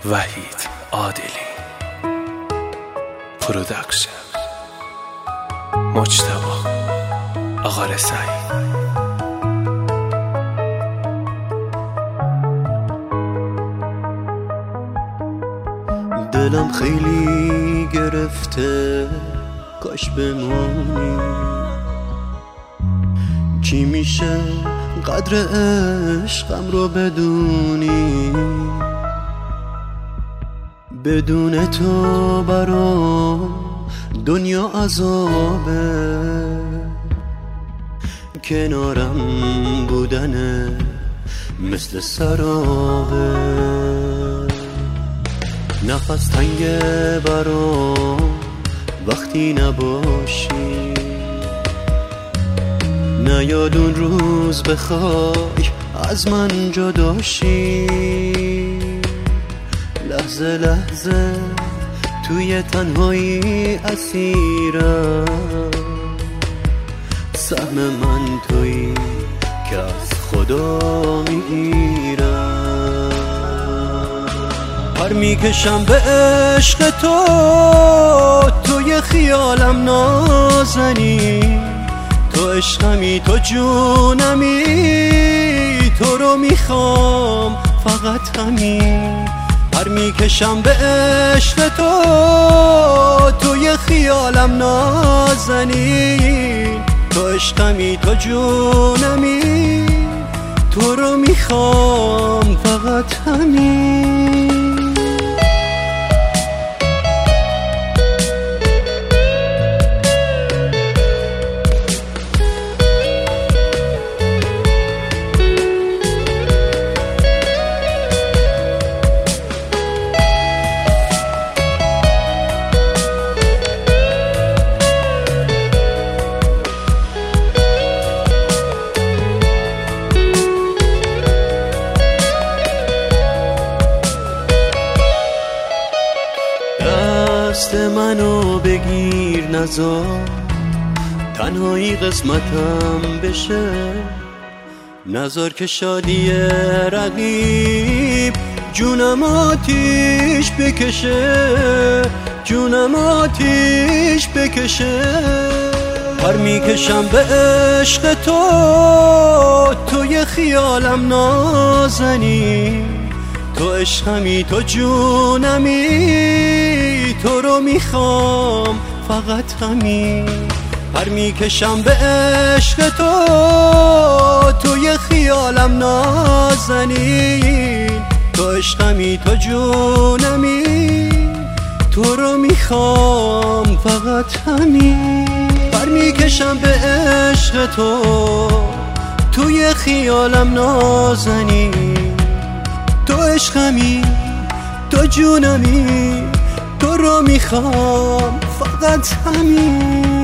وحید عادلی پروداکشن مجتبی آقا رسایی. دلم خیلی گرفته کاش بمونی، چی میشه قدر عشقم رو بدونی، بدون تو برام دنیا عذابه، کنارم بودنه مثل سرابه، نفس تنگه برام وقتی نباشی، نیاد اون روز بخوای از من جداشی، لحظه لحظه توی تنهایی اسیرم، سهم من تویی که از خدا میگیرم، پر میکشم به عشق تو، توی خیالم نازنی، تو عشقمی تو جونمی، تو رو میخوام فقط همین، پر میکشم به عشق تو، توی خیالم نازنین، تو عشقمی تو جونمی، تو رو میخوام فقط همین. دست منو بگیر نذار تنهایی قسمتم بشه، نذار که شادی رقیب جونم آتیش بکشه، جونم آتیش بکشه، پر میکشم به عشق تو، توی خیالم نازنی، تو عشقمی تو جونمی، تو رو میخوام فقط همین، پر میکشم به عشق تو، توی خیالم نازنین، تو عشقمی تو جونمی، تو رو میخوام فقط همین، پر میکشم به عشق تو، توی خیالم نازنین، تو عشقمی تو جونمی، تو رو میخوام فقط همین.